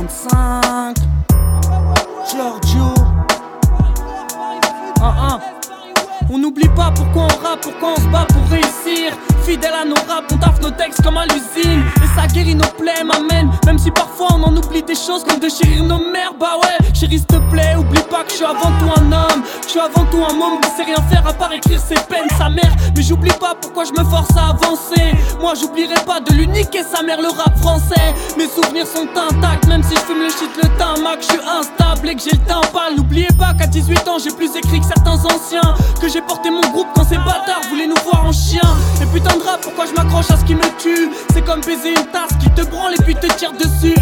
45 Giorgio. On n'oublie pas pourquoi on rappe, pourquoi on se bat pour réussir. Fidèle à nos raps, on taffe nos textes comme à l'usine. Et ça guérit nos plaies, m'amène. Même si parfois on en oublie des choses comme de chérir nos mères. Bah ouais, chérie s'il te plaît, oublie pas que je suis avant tout un homme. Je suis avant tout un môme qui sait rien faire à part écrire ses peines, sa mère. Mais j'oublie pas pourquoi je me force à avancer. Moi j'oublierai pas de l'unique et sa mère, le rap français. Mes souvenirs sont intacts, même si je fume le shit, le tamac. Je suis instable et que j'ai le temps pâle. N'oubliez pas qu'à 18 ans j'ai plus écrit que certains anciens. Que j'ai porté mon groupe quand ces bâtards voulaient nous voir en chien. Et putain de rap, pourquoi je m'accroche à ce qui me tue? C'est comme baiser une tasse qui te branle et puis te tire dessus.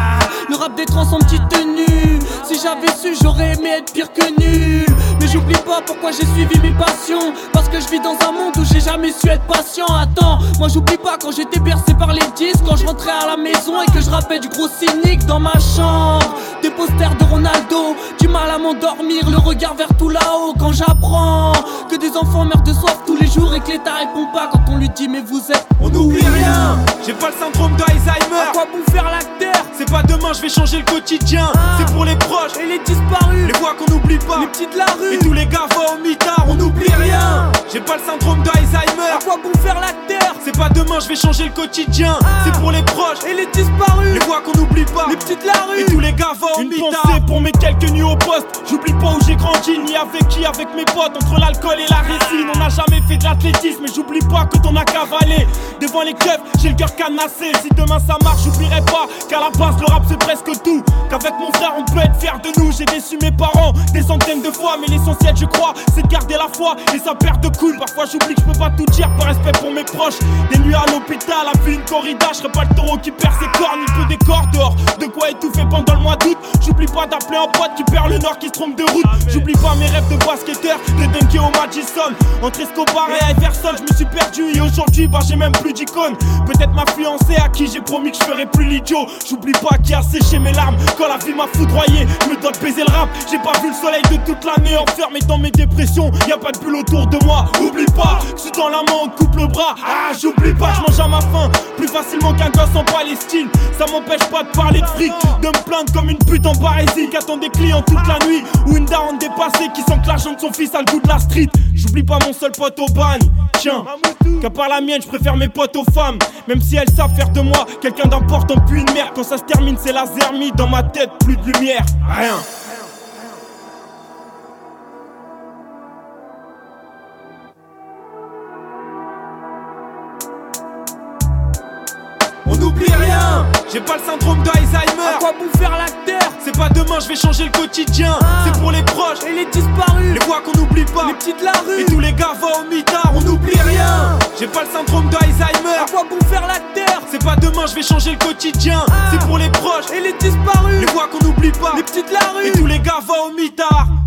Le rap des trans en petite tenue. Si j'avais su, j'aurais aimé être pire que nul. Mais j'oublie pas pourquoi j'ai suivi mes passions. Parce que je vis dans un monde où j'ai jamais su être patient. Attends, moi j'oublie pas quand j'étais bercé par les disques. Quand je rentrais à la maison et que je rappais du gros cynique dans ma chambre. Des posters de Ronaldo, du mal à m'endormir, le regard vers tout là-haut. Quand j'apprends que des enfants meurent de soif tous les jours et que l'État répond pas quand on lui dit mais vous êtes. On n'oublie rien, j'ai pas le syndrome d'Alzheimer. À quoi bon faire l'acteur? C'est pas demain, je vais changer le quotidien. C'est pour les proches et les disparus, les voix qu'on n'oublie pas, les petites de la rue et tous les gars va au mitard. On n'oublie rien, j'ai pas le syndrome d'Alzheimer. À quoi bon faire l'acteur? C'est pas demain, je vais changer le quotidien. C'est pour les proches et les disparus, les voix qu'on n'oublie pas, les petites de la rue et tous les gars va au mitard. Une pensée pour mes quelques nuits au poste. J'oublie pas où j'ai grandi, ni avec qui, avec mes potes. Entre l'alcool et la récine, on n'a jamais fait de l'athlétisme. Mais j'oublie pas que t'en as cavalé. Devant les keufs, j'ai le cœur canassé. Si demain ça marche, j'oublierai pas qu'à la base le rap c'est presque tout. Qu'avec mon frère on peut être fier de nous. J'ai déçu mes parents des centaines de fois, mais l'essentiel je crois c'est de garder la foi et sa paire de couilles. Parfois j'oublie que je peux pas tout dire par respect pour mes proches. Des nuits à l'hôpital, à vie une corrida. Je serai pas le taureau qui perd ses cornes, il peut des corps dehors. De quoi étouffer pendant le mois d'août. J'oublie pas d'appeler un pote qui perd le nord, qui se trompe de route. J'oublie pas mes rêves de basketteur, de dunker au Madison. Entre Escobar et Iverson, je me suis perdu et aujourd'hui bah j'ai même plus d'icône. Peut-être ma fiancée à qui j'ai promis que je ferais plus l'idiot. J'oublie pas qui a séché mes larmes quand la vie m'a foudroyé. Je me dois de baiser le rap, j'ai pas vu le soleil de toute l'année. Enfermé dans mes dépressions, y a pas de bulle autour de moi. Oublie pas, que je suis dans la main, on coupe le bras. J'oublie pas, je mange à ma faim plus facilement qu'un gosse en Palestine. Ça m'empêche pas de parler de fric, de me plaindre comme une pute en barésie qui attend des clients toute la nuit. Ou une daronne dépassée qui sent que l'argent de son fils a le goût de la street. J'oublie pas mon seul pote au bagne, tiens, qu'à part la mienne, je préfère mes potes aux femmes. Même si elles savent faire de moi quelqu'un d'important puis une merde. Quand ça se termine c'est la zermie, dans ma tête plus de lumière, rien. On n'oublie rien, j'ai pas le syndrome d'Alzheimer. À quoi bon faire l'acteur? C'est pas demain, je vais changer le quotidien. C'est pour les proches et les disparus, les voix qu'on n'oublie pas, les petites de la rue et tous les gars va au mitard. On n'oublie rien, j'ai pas le syndrome d'Alzheimer. À quoi bon faire l'acteur? C'est pas demain, je vais changer le quotidien. C'est pour les proches et les disparus, les voix qu'on n'oublie pas, les petites de la rue et tous les gars va au mitard.